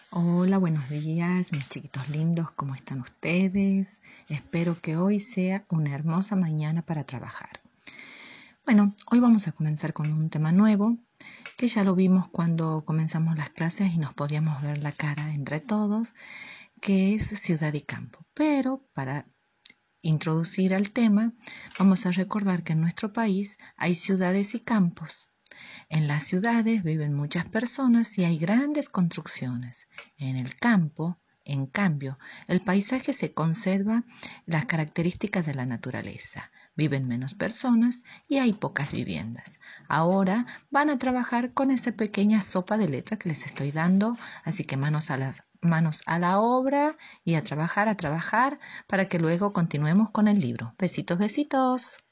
Hola, buenos días, mis chiquitos lindos, ¿cómo están ustedes? Espero que hoy sea una hermosa mañana para trabajar. Bueno, hoy vamos a comenzar con un tema nuevo, que ya lo vimos cuando comenzamos las clases y nos podíamos ver la cara entre todos, que es ciudad y campo. Pero para introducir al tema, vamos a recordar que en nuestro país hay ciudades y campos. En las ciudades viven muchas personas y hay grandes construcciones. En el campo, en cambio, el paisaje se conserva las características de la naturaleza. Viven menos personas y hay pocas viviendas. Ahora van a trabajar con esa pequeña sopa de letra que les estoy dando, así que manos a la obra y a trabajar para que luego continuemos con el libro. Besitos, besitos.